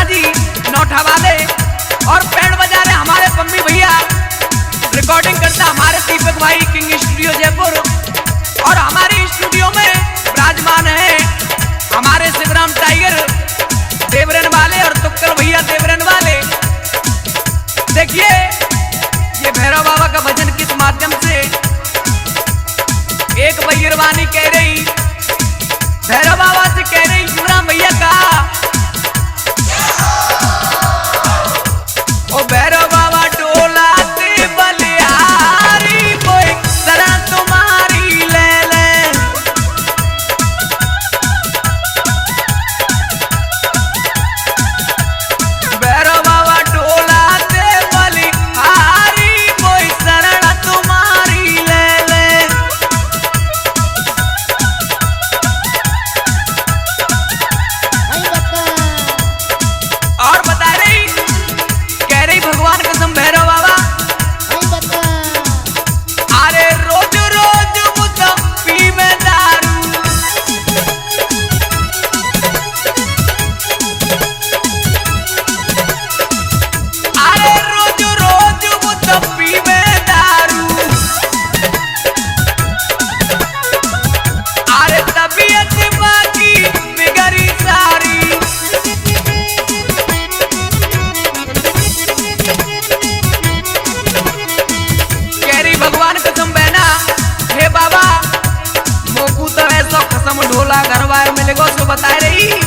जी नौठा वाले और बैंड बजा रहे हमारे पम्मी भैया। रिकॉर्डिंग करता हमारे दीपक भाई किंग स्टूडियो जयपुर। और हमारे स्टूडियो में विराजमान है हमारे शिवराम टाइगर देवरन वाले और तुक्कल भैया देवरन वाले। देखिए ये भैरव बाबा का भजन किस माध्यम से एक बहिरवानी कह रही, भैरव बाबा से कह रही शिवराम भैया का, ओ भैरव बाबा टोला ते बलिहारी कोई शरण तुम्हारी ले ले। भैरव बाबा टोला ते बलिहारी कोई शरण तुम्हारी ले ले। और बता रही, कह रही भगवान कसम भैरव बाबा, अरे रोज रोज मुसफ्फी में दारू, अरे रोज रोज मुसफ्फी में दारू, अरे तबीयत बाकी बिगड़ी सारी। भगवान कसम बहना हे बाबा मोकू तो ऐसा कसम ढोला घरवार मिलेगा उसको बता रही।